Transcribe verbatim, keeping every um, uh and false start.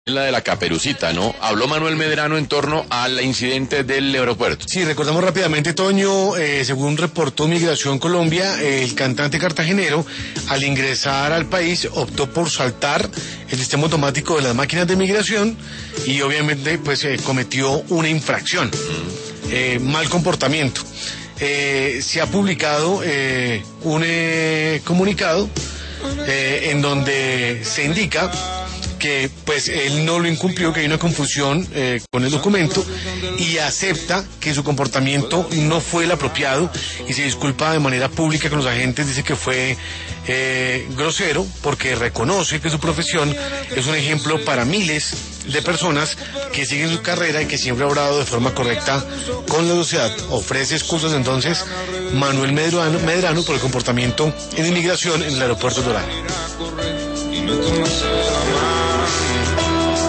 La de la Caperucita, ¿no? Habló Manuel Medrano en torno al incidente del aeropuerto. Sí, recordamos rápidamente, Toño, eh, según reportó Migración Colombia, eh, el cantante cartagenero, al ingresar al país, optó por saltar el sistema automático de las máquinas de migración y obviamente pues eh, cometió una infracción, eh, mal comportamiento. Eh, se ha publicado eh, un eh, comunicado eh, en donde se indica que pues él no lo incumplió, que hay una confusión eh, con el documento y acepta que su comportamiento no fue el apropiado y se disculpa de manera pública con los agentes, dice que fue eh, grosero porque reconoce que su profesión es un ejemplo para miles de personas que siguen su carrera y que siempre ha obrado de forma correcta con la sociedad. Ofrece excusas entonces Manuel Medrano, Medrano por el comportamiento en inmigración en el aeropuerto Doral.